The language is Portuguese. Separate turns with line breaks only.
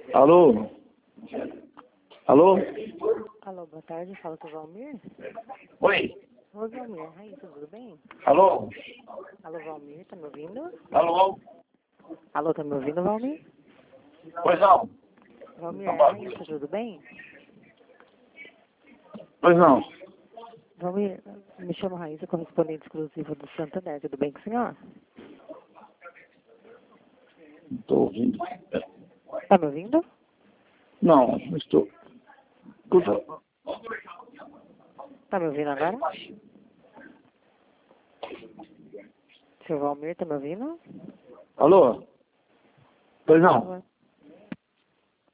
Alô? Alô?
Alô, boa tarde. Fala com o Valmir.
Oi?
Oi, Valmir. Raíssa, tudo bem?
Alô?
Alô, Valmir, tá me ouvindo?
Alô?
Alô, tá me ouvindo, Valmir?
Pois não?
Valmir, Raíssa, tudo bem?
Pois não?
Valmir, me chamo Raíssa, correspondente exclusiva do Santander. Tudo bem com o senhor?
Não estou ouvindo.
Tá me ouvindo?
Não, não estou. Escuta.
Tá me ouvindo agora? Seu Valmir, tá me ouvindo?
Alô? Pois não?
Alô?